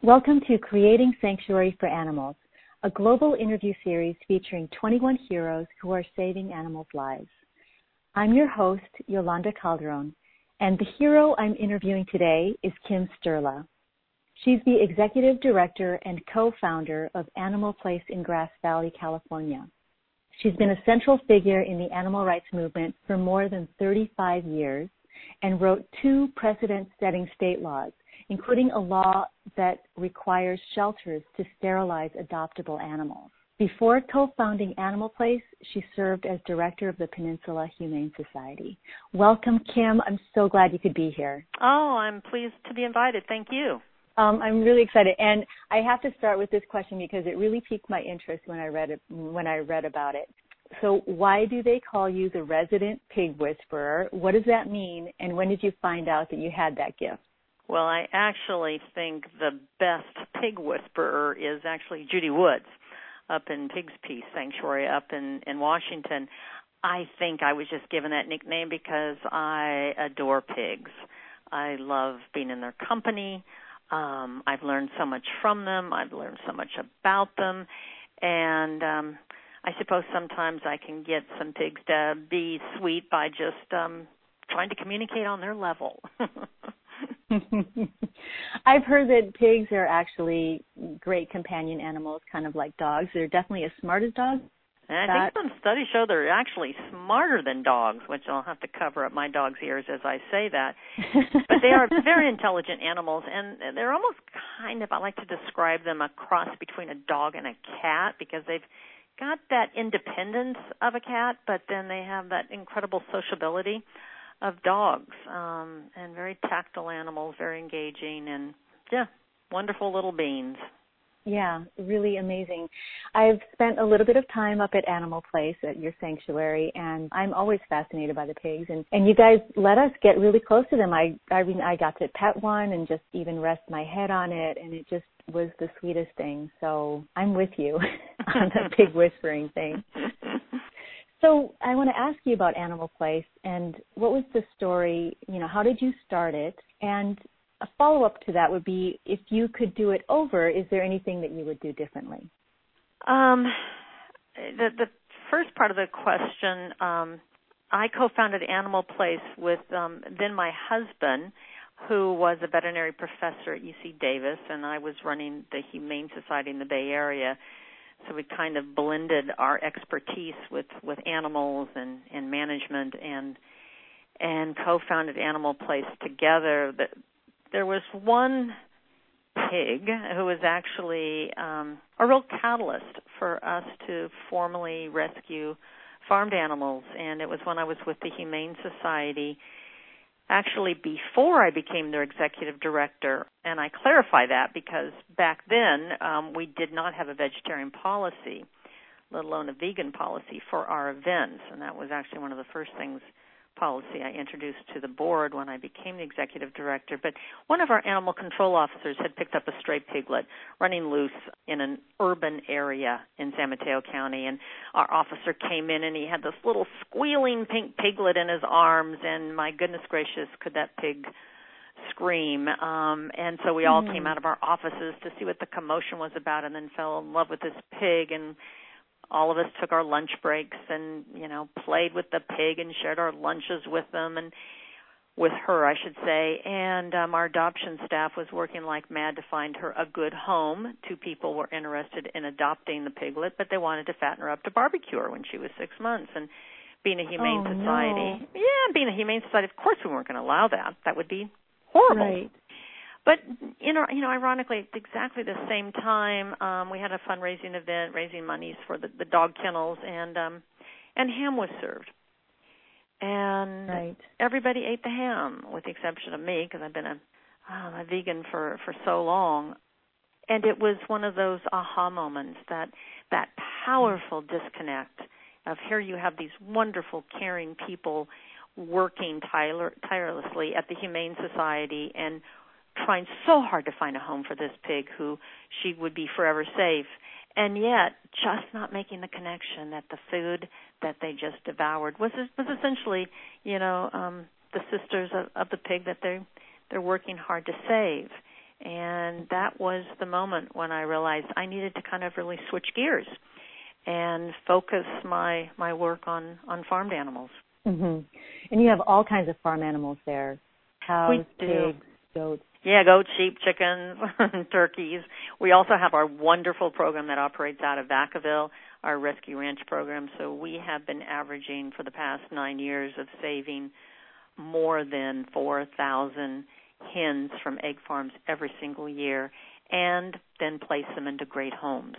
Welcome to Creating Sanctuary for Animals, a global interview series featuring 21 heroes who are saving animals' lives. I'm your host, Yolanda Calderon, and the hero I'm interviewing today is Kim Sturla. She's the executive director and co-founder of Animal Place in Grass Valley, California. She's been a central figure in the animal rights movement for more than 35 years and wrote 2 precedent-setting state laws, including a law that requires shelters to sterilize adoptable animals. Before co-founding Animal Place, she served as director of the Peninsula Humane Society. Welcome, Kim. I'm so glad you could be here. Oh, I'm pleased to be invited. Thank you. I'm really excited, and I have to start with this question because it really piqued my interest when I read about it. So, why do they call you the resident pig whisperer? What does that mean, and when did you find out that you had that gift? Well, I actually think the best pig whisperer is actually Judy Woods up in Pig's Peace Sanctuary up in Washington. I think I was just given that nickname because I adore pigs. I love being in their company. I've learned so much from them. I've learned so much about them. And I suppose sometimes I can get some pigs to be sweet by just trying to communicate on their level. I've heard that pigs are actually great companion animals, kind of like dogs. They're definitely as smart as dogs. And I think some studies show they're actually smarter than dogs, which I'll have to cover up my dog's ears as I say that. But they are very intelligent animals, and they're almost kind of, I like to describe them a cross between a dog and a cat because they've got that independence of a cat, but then they have that incredible sociability of dogs, and very tactile animals, very engaging, and, yeah, wonderful little beings. Yeah, really amazing. I've spent a little bit of time up at Animal Place at your sanctuary, and I'm always fascinated by the pigs. And you guys let us get really close to them. I got to pet one and just even rest my head on it, and it just was the sweetest thing. So I'm with you on the pig whispering thing. So I want to ask you about Animal Place, and what was the story, how did you start it? And a follow-up to that would be, if you could do it over, is there anything that you would do differently? The first part of the question, I co-founded Animal Place with then my husband, who was a veterinary professor at UC Davis, and I was running the Humane Society in the Bay Area. So we kind of blended our expertise with animals and management and co-founded Animal Place together. There was one pig who was actually a real catalyst for us to formally rescue farmed animals, and it was when I was with the Humane Society, actually before I became their executive director. And I clarify that because back then we did not have a vegetarian policy, let alone a vegan policy for our events, and that was actually one of the first policy I introduced to the board when I became the executive director. But one of our animal control officers had picked up a stray piglet running loose in an urban area in San Mateo County, and our officer came in and he had this little squealing pink piglet in his arms, and my goodness gracious, could that pig scream. And so we all came out of our offices to see what the commotion was about, and then fell in love with this pig, and all of us took our lunch breaks and, played with the pig and shared our lunches with them, and with her, I should say. And our adoption staff was working like mad to find her a good home. 2 people were interested in adopting the piglet, but they wanted to fatten her up to barbecue her when she was 6 months. And being a humane society, being a humane society, of course we weren't going to allow that. That would be horrible. Right. But, ironically, at exactly the same time, we had a fundraising event raising monies for the dog kennels, and ham was served. And everybody ate the ham, with the exception of me, because I've been a vegan for so long. And it was one of those aha moments, that powerful disconnect of here you have these wonderful, caring people working tirelessly at the Humane Society and trying so hard to find a home for this pig who she would be forever safe, and yet just not making the connection that the food that they just devoured was essentially, the sisters of the pig that they're working hard to save. And that was the moment when I realized I needed to kind of really switch gears and focus my work on farmed animals. Mm-hmm. And you have all kinds of farm animals there. Cows, pigs, goats. Yeah, goats, sheep, chickens, turkeys. We also have our wonderful program that operates out of Vacaville, our rescue ranch program. So we have been averaging for the past 9 years of saving more than 4,000 hens from egg farms every single year, and then place them into great homes.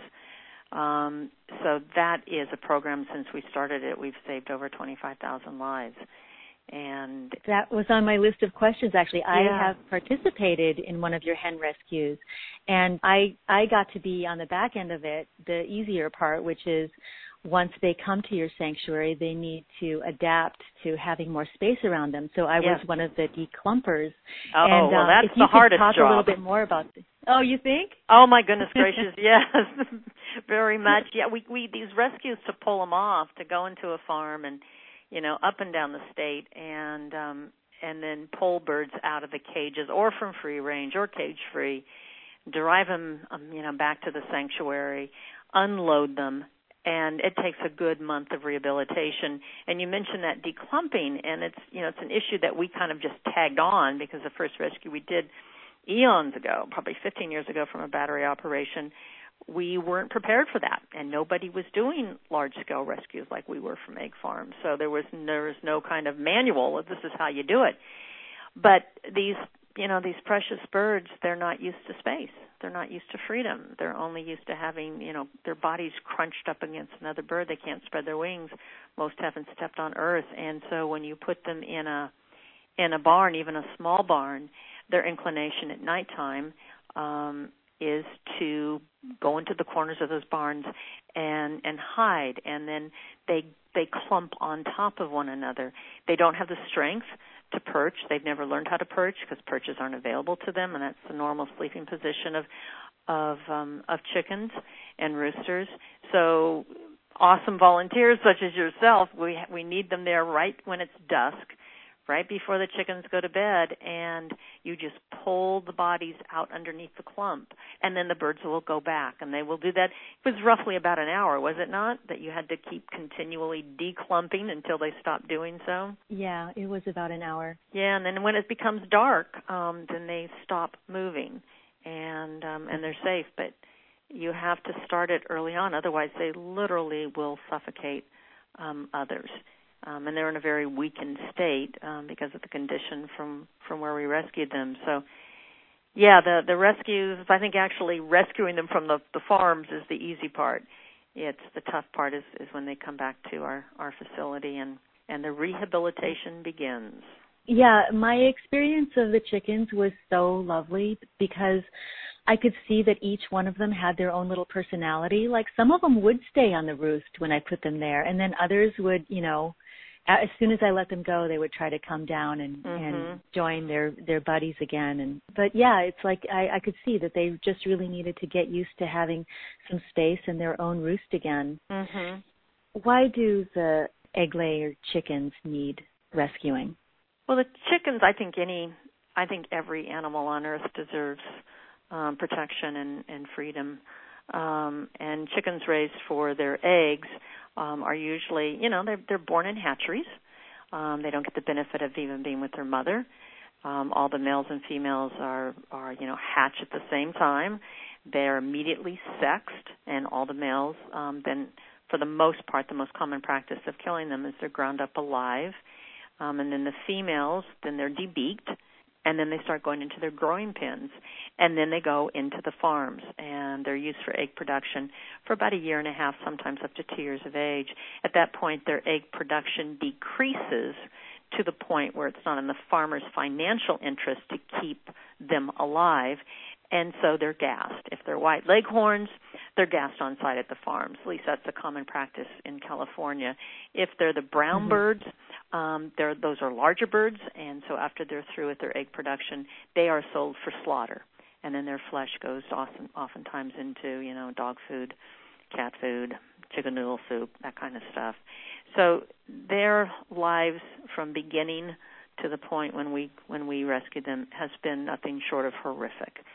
So that is a program. Since we started it, we've saved over 25,000 lives. And that was on my list of questions, actually. Yeah. I have participated in one of your hen rescues, and I got to be on the back end of it, the easier part, which is once they come to your sanctuary, they need to adapt to having more space around them. So I was one of the declumpers. Oh, and, well, that's if you the hardest could talk job. a little bit more about this. Oh, you think? Oh, my goodness gracious, yes, very much. Yeah, we these rescues, to pull them off, to go into a farm and, up and down the state and then pull birds out of the cages or from free range or cage free, drive them, back to the sanctuary, unload them. And it takes a good month of rehabilitation. And you mentioned that declumping, and it's an issue that we kind of just tagged on because the first rescue we did eons ago, probably 15 years ago from a battery operation, we weren't prepared for that, and nobody was doing large-scale rescues like we were from egg farms. So there was no kind of manual of this is how you do it. But these precious birds, they're not used to space. They're not used to freedom. They're only used to having, their bodies crunched up against another bird. They can't spread their wings. Most haven't stepped on earth. And so when you put them in a barn, even a small barn, their inclination at nighttime is to go into the corners of those barns and hide. And then they clump on top of one another. They don't have the strength to perch. They've never learned how to perch because perches aren't available to them, and that's the normal sleeping position of chickens and roosters. So awesome volunteers such as yourself, we need them there right when it's dusk, right before the chickens go to bed, and you just pull the bodies out underneath the clump, and then the birds will go back, and they will do that. It was roughly about an hour, was it not, that you had to keep continually declumping until they stopped doing so? Yeah, it was about an hour. Yeah, and then when it becomes dark, then they stop moving, and they're safe, but you have to start it early on, otherwise they literally will suffocate others. And they're in a very weakened state because of the condition from where we rescued them. So, yeah, the rescues, I think actually rescuing them from the farms is the easy part. It's the tough part is when they come back to our facility and the rehabilitation begins. Yeah, my experience of the chickens was so lovely because I could see that each one of them had their own little personality. Like some of them would stay on the roost when I put them there, and then others would, as soon as I let them go, they would try to come down and join their buddies again. But yeah, it's like I could see that they just really needed to get used to having some space in their own roost again. Mm-hmm. Why do the egg-layer chickens need rescuing? Well, the chickens, I think every animal on Earth deserves protection and freedom. And chickens raised for their eggs are usually, they're born in hatcheries. They don't get the benefit of even being with their mother. All the males and females are hatch at the same time. They're immediately sexed, and all the males, then for the most part, the most common practice of killing them is they're ground up alive. And then the females, then they're debeaked, and then they start going into their growing pens, and then they go into the farms, and they're used for egg production for about 1.5 years, sometimes up to 2 years of age. At that point, their egg production decreases to the point where it's not in the farmer's financial interest to keep them alive, and so they're gassed. If they're white leghorns, they're gassed on site at the farms. At least that's a common practice in California. If they're the brown birds, those are larger birds, and so after they're through with their egg production, they are sold for slaughter, and then their flesh goes oftentimes into dog food, cat food, chicken noodle soup, that kind of stuff. So their lives from beginning to the point when we rescued them has been nothing short of horrific.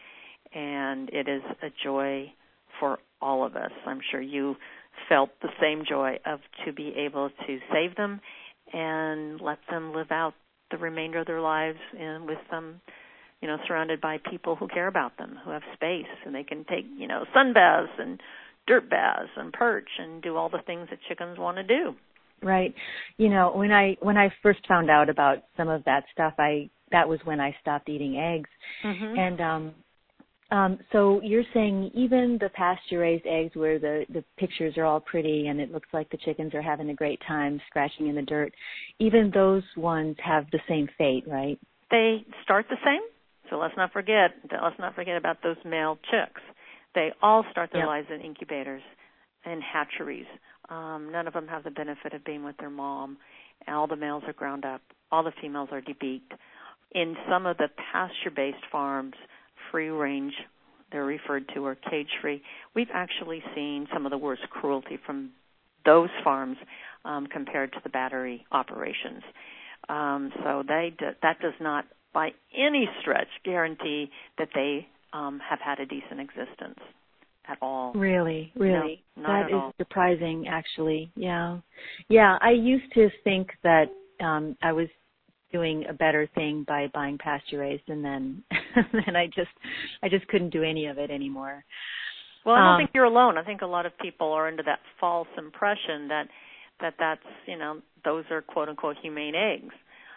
and it is a joy for all of us. I'm sure you felt the same joy to be able to save them and let them live out the remainder of their lives with them, surrounded by people who care about them, who have space, and they can take, sun baths and dirt baths and perch and do all the things that chickens want to do. Right. When I first found out about some of that stuff, that was when I stopped eating eggs. Mm-hmm. And so you're saying even the pasture-raised eggs where the pictures are all pretty and it looks like the chickens are having a great time scratching in the dirt, even those ones have the same fate, right? They start the same. So let's not forget about those male chicks. They all start their lives in incubators and hatcheries. None of them have the benefit of being with their mom. All the males are ground up. All the females are debeaked. In some of the pasture-based farms, free range, they're referred to, or cage-free, we've actually seen some of the worst cruelty from those farms compared to the battery operations. So that does not, by any stretch, guarantee that they have had a decent existence at all. Really? No, not that is all. surprising, actually. Yeah. I used to think that I was doing a better thing by buying pasture-raised, and then I just couldn't do any of it anymore. Well, I don't think you're alone. I think a lot of people are under that false impression that that's, those are quote-unquote humane eggs.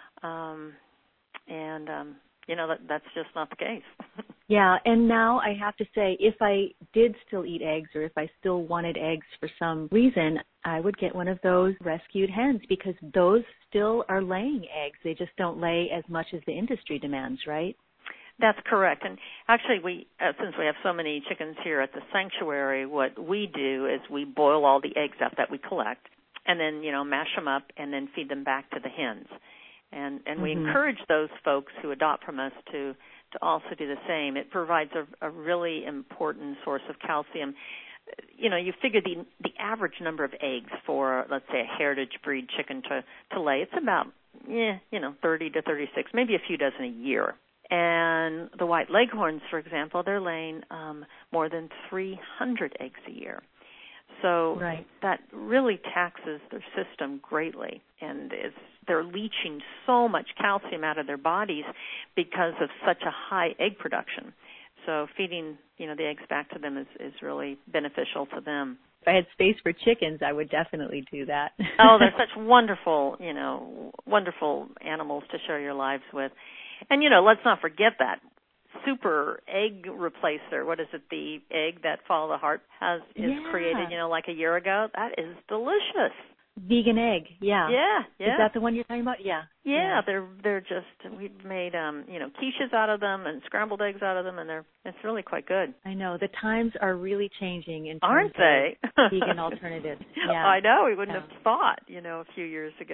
That's just not the case. Yeah, and now I have to say, if I did still eat eggs, or if I still wanted eggs for some reason, I would get one of those rescued hens, because those still are laying eggs. They just don't lay as much as the industry demands, right? That's correct. And actually, since we have so many chickens here at the sanctuary, what we do is we boil all the eggs up that we collect, and then, mash them up and then feed them back to the hens. And we encourage those folks who adopt from us to also do the same. It provides a really important source of calcium. You figure the average number of eggs for, let's say, a heritage breed chicken to lay, it's about 30 to 36, maybe a few dozen a year. And the white leghorns, for example, they're laying more than 300 eggs a year. So that really taxes their system greatly, and they're leaching so much calcium out of their bodies because of such a high egg production. So feeding, the eggs back to them is really beneficial to them. If I had space for chickens, I would definitely do that. Oh, they're such wonderful animals to share your lives with. And, let's not forget that super egg replacer. What is it? The egg that Follow the Heart is created, like a year ago. That is delicious. Vegan egg, yeah. Yeah. Is that the one you're talking about? Yeah. Yeah, they're just, we've made quiches out of them and scrambled eggs out of them, and it's really quite good. I know the times are really changing in terms Aren't they? of vegan alternatives. Yeah. I know, we wouldn't have thought, a few years ago.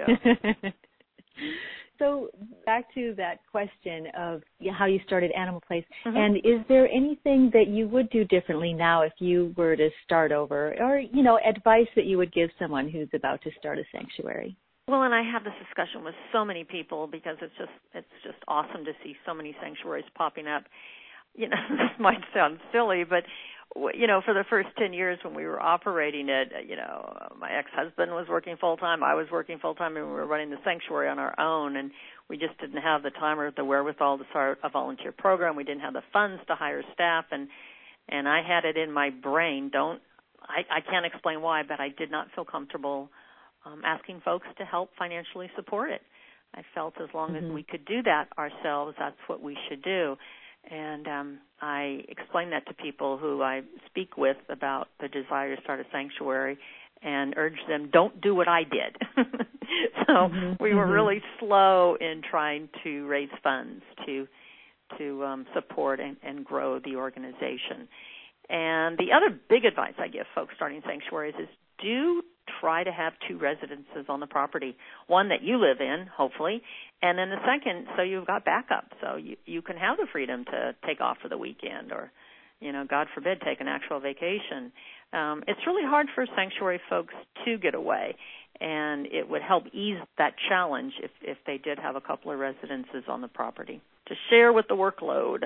So back to that question of how you started Animal Place, and is there anything that you would do differently now if you were to start over, or, advice that you would give someone who's about to start a sanctuary? Well, and I have this discussion with so many people because it's just awesome to see so many sanctuaries popping up. This might sound silly, but for the first 10 years when we were operating it, my ex-husband was working full-time, I was working full-time, and we were running the sanctuary on our own, and we just didn't have the time or the wherewithal to start a volunteer program. We didn't have the funds to hire staff, and I had it in my brain. I can't explain why, but I did not feel comfortable asking folks to help financially support it. I felt as long as we could do that ourselves, that's what we should do. And I explain that to people who I speak with about the desire to start a sanctuary and urge them, don't do what I did. So we were really slow in trying to raise funds to support and grow the organization. And the other big advice I give folks starting sanctuaries is do try to have 2 residences on the property, one that you live in, hopefully, and then the second so you've got backup, so you can have the freedom to take off for the weekend or, God forbid, take an actual vacation. It's really hard for sanctuary folks to get away, and it would help ease that challenge if they did have a couple of residences on the property to share with the workload.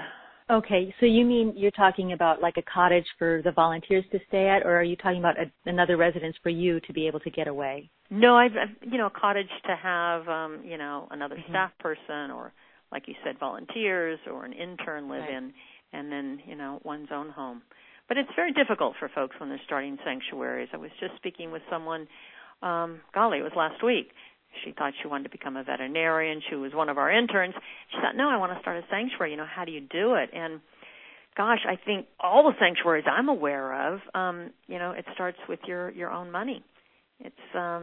Okay, so you mean you're talking about like a cottage for the volunteers to stay at, or are you talking about another residence for you to be able to get away? No, I've a cottage to have, another Mm-hmm. staff person, or like you said, volunteers, or an intern live in, and then, one's own home. But it's very difficult for folks when they're starting sanctuaries. I was just speaking with someone, it was last week. She thought she wanted to become a veterinarian. She was one of our interns. She thought, no, I want to start a sanctuary. How do you do it? And gosh, I think all the sanctuaries I'm aware of, it starts with your own money. It's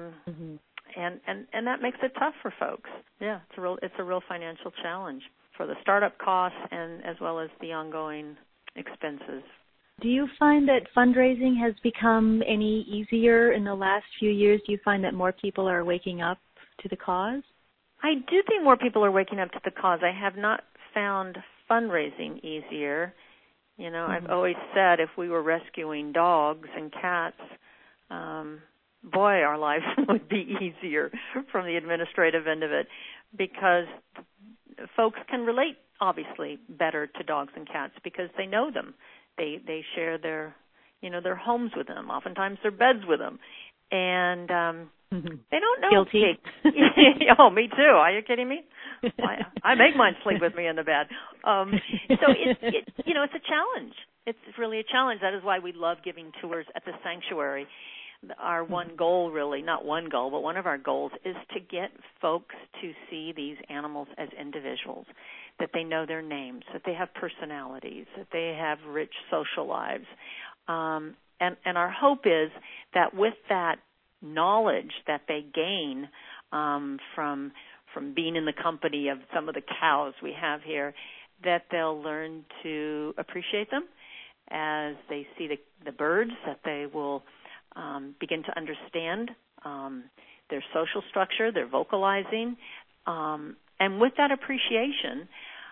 and that makes it tough for folks. Yeah, it's a real financial challenge for the startup costs and as well as the ongoing expenses. Do you find that fundraising has become any easier in the last few years? Do you find that more people are waking up to the cause? I do think more people are waking up to the cause. I have not found fundraising easier. I've always said if we were rescuing dogs and cats, boy, our lives would be easier from the administrative end of it, because folks can relate, obviously, better to dogs and cats because they know them. They share their homes with them, oftentimes their beds with them, and they don't know. Guilty. Oh, me too. Are you kidding me? I make mine sleep with me in the bed. So it's a challenge. It's really a challenge. That is why we love giving tours at the sanctuary. Our one goal, really, not one goal, but one of our goals is to get folks to see these animals as individuals, that they know their names, that they have personalities, that they have rich social lives. And our hope is that with that knowledge that they gain from being in the company of some of the cows we have here, that they'll learn to appreciate them as they see the birds, that they will begin to understand their social structure, their vocalizing. And with that appreciation,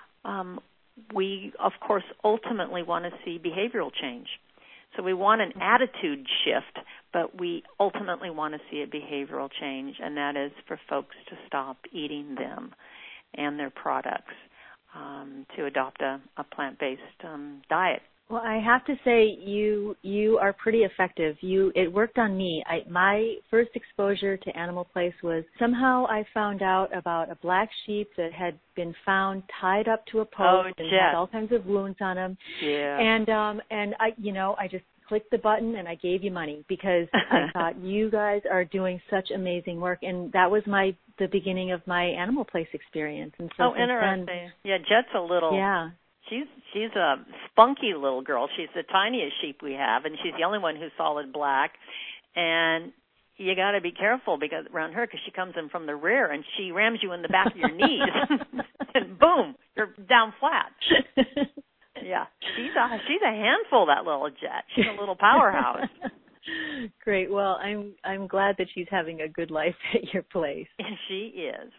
we, of course, ultimately want to see behavioral change. So we want an attitude shift, but we ultimately want to see a behavioral change, and that is for folks to stop eating them and their products, to adopt a plant-based diet. Well, I have to say you are pretty effective. It worked on me. My first exposure to Animal Place was somehow I found out about a black sheep that had been found tied up to a post and had all kinds of wounds on him. Yeah. And I just clicked the button and I gave you money because I thought you guys are doing such amazing work, and that was the beginning of my Animal Place experience. And so interesting. Yeah, Jet's a little. Yeah. She's a spunky little girl. She's the tiniest sheep we have, and she's the only one who's solid black. And you got to be careful around her because she comes in from the rear and she rams you in the back of your knees, and boom, you're down flat. Yeah, she's a handful, that little Jet. She's a little powerhouse. Great. Well, I'm glad that she's having a good life at your place. She is.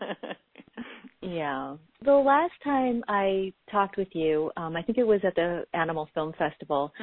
Yeah. The last time I talked with you, I think it was at the Animal Film Festival,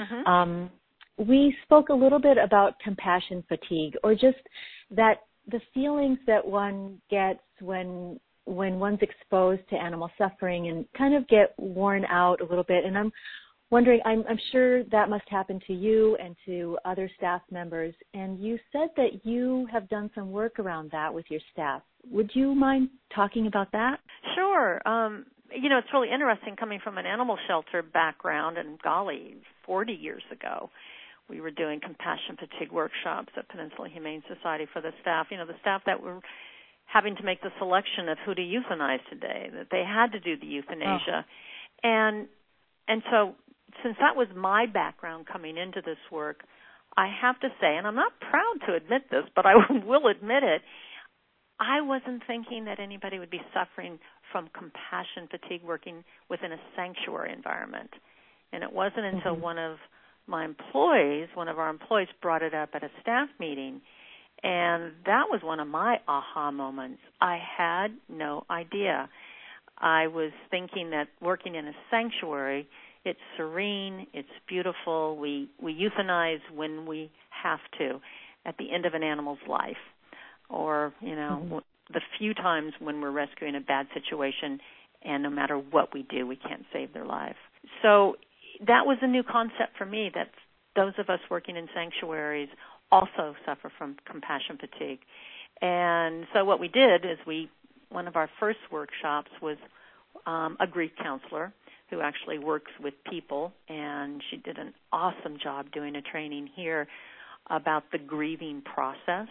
we spoke a little bit about compassion fatigue, or just that the feelings that one gets when one's exposed to animal suffering and kind of get worn out a little bit. And I'm wondering, I'm sure that must happen to you and to other staff members. And you said that you have done some work around that with your staff. Would you mind talking about that? Sure. It's really interesting coming from an animal shelter background, and 40 years ago, we were doing compassion fatigue workshops at Peninsula Humane Society for the staff. The staff that were having to make the selection of who to euthanize today, that they had to do the euthanasia. And so since that was my background coming into this work, I have to say, and I'm not proud to admit this, but I will admit it, I wasn't thinking that anybody would be suffering from compassion fatigue working within a sanctuary environment. And it wasn't until one of our employees brought it up at a staff meeting, and that was one of my aha moments. I had no idea. I was thinking that working in a sanctuary, it's serene, it's beautiful. We euthanize when we have to at the end of an animal's life, or, the few times when we're rescuing a bad situation, and no matter what we do, we can't save their life. So that was a new concept for me, that those of us working in sanctuaries also suffer from compassion fatigue. And so what we did is one of our first workshops was a grief counselor who actually works with people, and she did an awesome job doing a training here about the grieving process.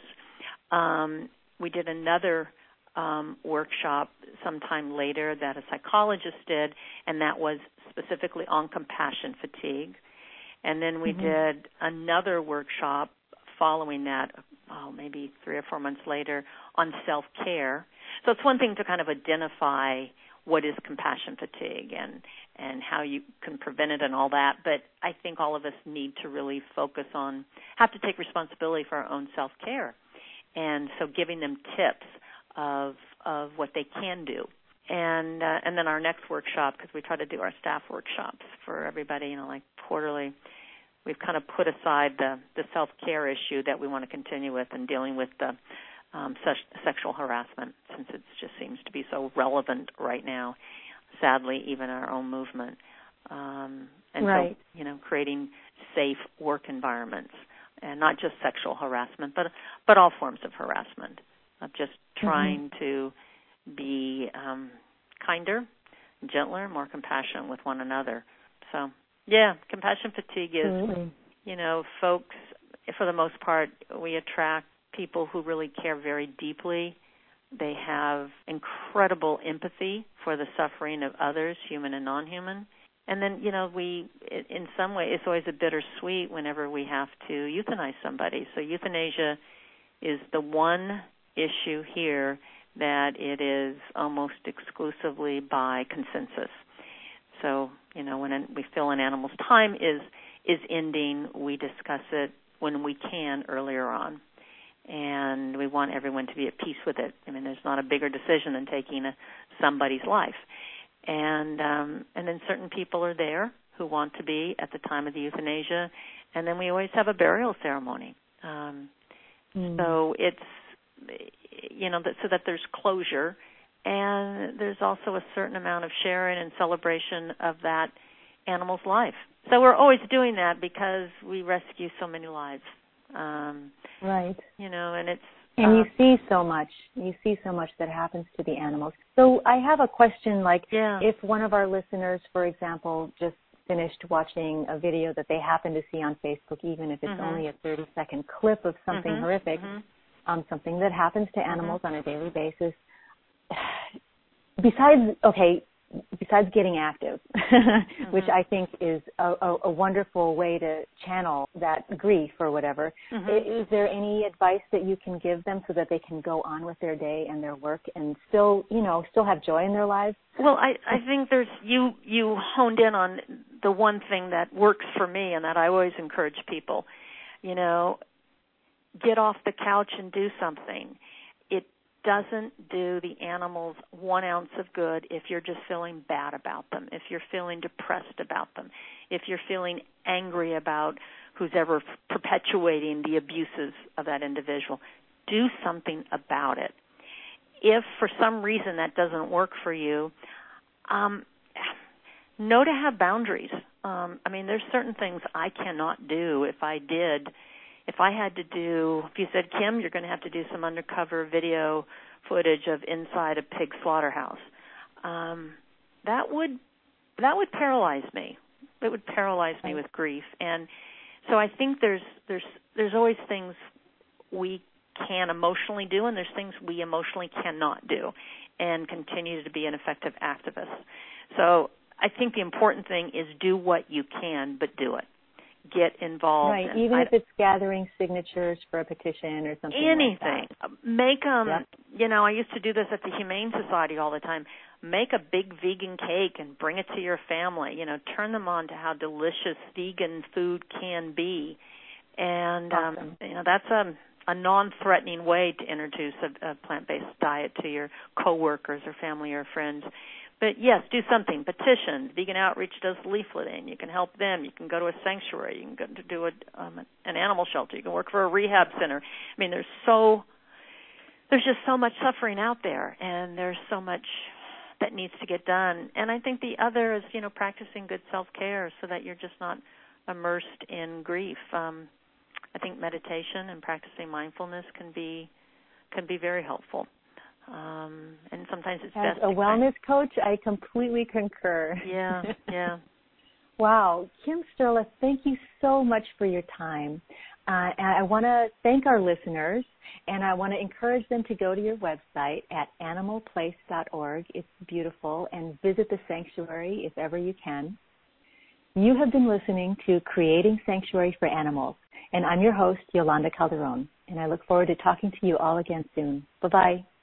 We did another workshop sometime later that a psychologist did, and that was specifically on compassion fatigue. And then we did another workshop following that, maybe 3 or 4 months later, on self-care. So it's one thing to kind of identify what is compassion fatigue and how you can prevent it and all that, but I think all of us need to really have to take responsibility for our own self-care. And so giving them tips of what they can do. And then our next workshop, because we try to do our staff workshops for everybody, like quarterly, we've kind of put aside the self-care issue that we want to continue with and dealing with the sexual harassment, since it just seems to be so relevant right now, sadly, even in our own movement. And right. So, creating safe work environments, and not just sexual harassment, but all forms of harassment, of just trying to be kinder, gentler, more compassionate with one another. So, yeah, compassion fatigue is, folks, for the most part, we attract people who really care very deeply. They have incredible empathy for the suffering of others, human and non-human. And then, in some way, it's always a bittersweet whenever we have to euthanize somebody. So euthanasia is the one issue here that it is almost exclusively by consensus. So, when we feel an animal's time is ending, we discuss it when we can earlier on. And we want everyone to be at peace with it. I mean, there's not a bigger decision than taking somebody's life. And then certain people are there who want to be at the time of the euthanasia, and then we always have a burial ceremony. So it's, so that there's closure, and there's also a certain amount of sharing and celebration of that animal's life. So we're always doing that because we rescue so many lives. Right. And it's... And you see so much. You see so much that happens to the animals. So I have a question, if one of our listeners, for example, just finished watching a video that they happen to see on Facebook, even if it's only a 30-second clip of something horrific, something that happens to animals on a daily basis, besides getting active, which I think is a wonderful way to channel that grief or whatever, is there any advice that you can give them so that they can go on with their day and their work and still have joy in their lives? Well, I think you honed in on the one thing that works for me, and that I always encourage people, get off the couch and do something. It doesn't do the animals 1 ounce of good if you're just feeling bad about them, if you're feeling depressed about them, if you're feeling angry about who's ever perpetuating the abuses of that individual. Do something about it. If for some reason that doesn't work for you, know to have boundaries. There's certain things I cannot do. If I you said, Kim, you're going to have to do some undercover video footage of inside a pig slaughterhouse, that would paralyze me. It would paralyze me with grief. And so I think there's always things we can emotionally do, and there's things we emotionally cannot do, and continue to be an effective activist. So I think the important thing is do what you can, but do it. Get involved. Right, even if it's gathering signatures for a petition or something anything. like that. Make them, I used to do this at the Humane Society all the time. Make a big vegan cake and bring it to your family. Turn them on to how delicious vegan food can be. And, awesome. That's a non-threatening way to introduce a plant-based diet to your coworkers or family or friends. But, yes, do something. Petitions. Vegan Outreach does leafleting. You can help them. You can go to a sanctuary. You can go to do an animal shelter. You can work for a rehab center. There's just so much suffering out there, and there's so much that needs to get done. And I think the other is, practicing good self-care so that you're just not immersed in grief. I think meditation and practicing mindfulness can be very helpful. And sometimes it's As best. a wellness coach, I completely concur. Yeah. Wow. Kim Sterla, thank you so much for your time. And I want to thank our listeners, and I want to encourage them to go to your website at animalplace.org. It's beautiful, and visit the sanctuary if ever you can. You have been listening to Creating Sanctuary for Animals, and I'm your host, Yolanda Calderon, and I look forward to talking to you all again soon. Bye-bye.